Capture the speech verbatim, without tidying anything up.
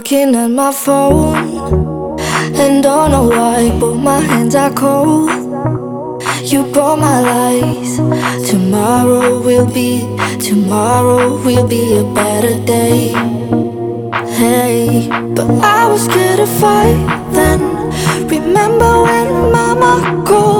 looking at my phone and don't know why, but my hands are cold. You brought my lies. Tomorrow will be, tomorrow will be a better day. Hey, but I was scared to fight then. Remember when mama called?